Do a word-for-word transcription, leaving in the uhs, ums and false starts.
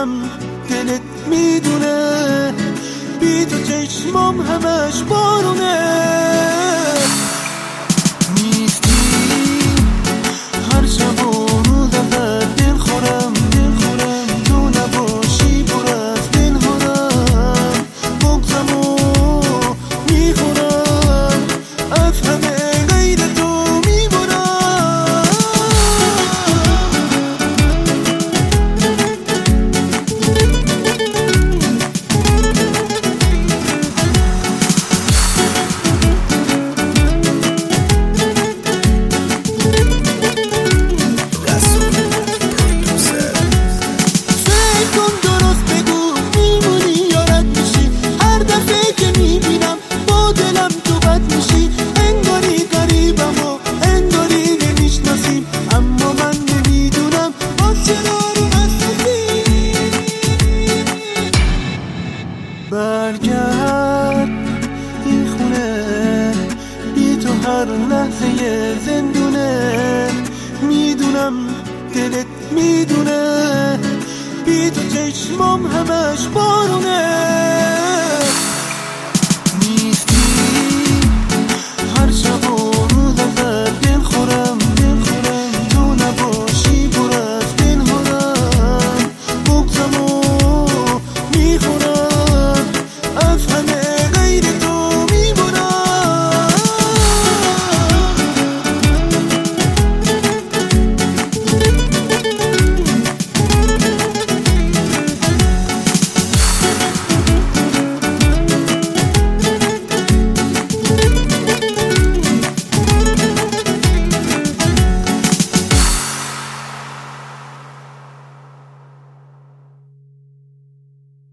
میدونم دلت میدونه، بی تو چشمام همش بارونه. نیستی هر شب و روز ازت دل خورم دل خورم، تو نباشی پر از دلهارم، بغضمو میخورم، از همه غیر تو میبرم. برگرد این خونه، بی تو هر لحظه زندونه، میدونم دلت میدونه، بی تو چشمام همش بارونه.